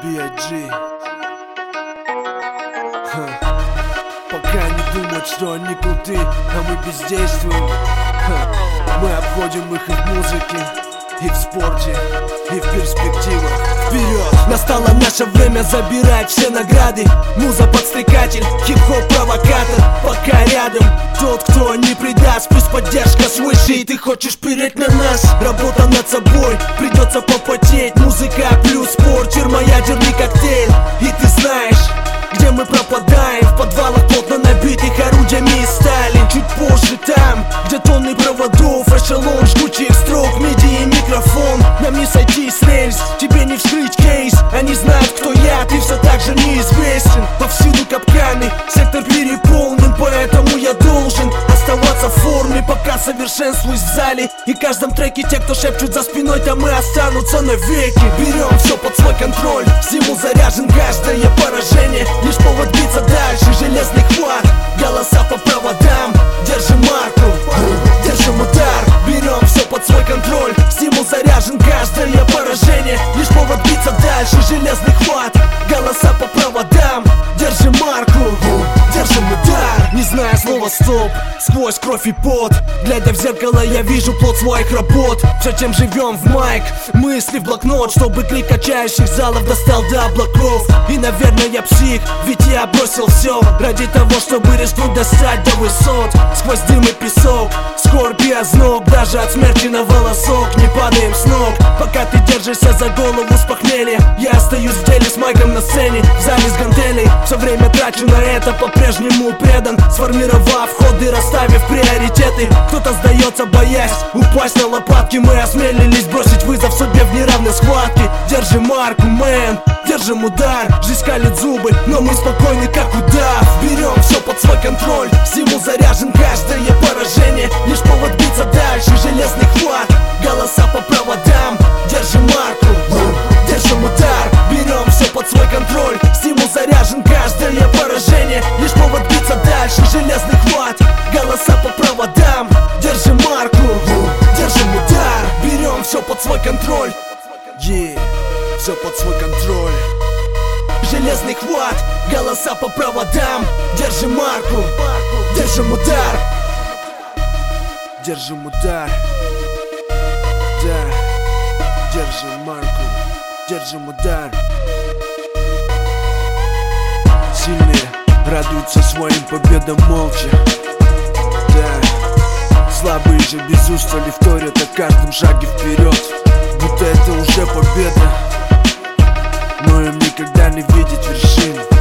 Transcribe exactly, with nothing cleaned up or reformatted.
би ай джи. Ха. Пока они думают, что они крутые, а мы бездействуем. Ха. Мы обходим их и в музыке, и в спорте, и в перспективах. Вперед! Настало наше время забирать все награды. Муза подстрекатель, хип-хоп провокатор. Пока рядом тот, кто не предаст, пусть поддержка свыше. И ты хочешь переть на нас? Работа над собой, придется попотеть. Музыка плюс спорт, термоядерный коктейль. И ты знаешь, где мы пропадаем? В подвалах плотно набитых орудиями из стали. Чуть позже там, где тонны проводов, эшелон жгучих строк, миди и микрофон. Нам не сойти с рельс, тебе не вскрыть кейс. Они знают, кто я, ты все так же неизвестен. Повсюду капканы, сектор переполнен, поэтому я должен оставаться в форме, пока совершенствуюсь в зале. И в каждом треке те, кто шепчут за спиной, там и останутся навеки. Берем все под свой контроль, всему заряжен каждое поражение. Лишь повод биться дальше, железный хват, голоса по проводам. Держим марку, держим удар. Берем все под свой контроль, всему заряжен каждое поражение. Лишь повод биться дальше, железный хват, голоса по проводам. Держим марку, держим удар. Не зная слова стоп, сквозь кровь и пот, глядя в зеркало, я вижу плод своих работ. Все, чем живем в майк, мысли в блокнот, чтобы клик качающих залов достал до облаков. И, наверное, я псих, ведь я бросил все ради того, чтобы рискнуть достать до высот. Сквозь дым и песок, скорбь и озноб, даже от смерти на волосок не падаем с ног. Пока ты держишься за голову с похмелья, я остаюсь в деле с майком на сцене, в зале с гантелей. Все время трачу на это, по-прежнему предан, сформировав ходы, расставив приоритеты. Кто-то сдается, боясь упасть на лопатки. Мы осмелились бросить вызов судьбе в неравной схватке. Держим марку, мэн, держим удар. Жизнь калит зубы, но мы спокойны, как удав. Берем все под свой контроль, всему заряжен каждое поражение. Лишь повод биться дальше, железный хват, голоса по проводам. Держим марку, держим удар. Берем все под свой контроль, всему заряжен каждое поражение. Лишь повод биться дальше, железный хват, голоса по проводам. Держим марку, держим удар. Берем все под свой контроль, Yeah, все под свой контроль. железный хват, голоса по проводам. Держим марку, держим удар. Держим удар. Да, держим марку, держим удар. Сильные радуются своим победам молча. Да, слабые же без устали вторят о каждом шаге вперед, будто это уже победа, но им никогда не видеть вершин.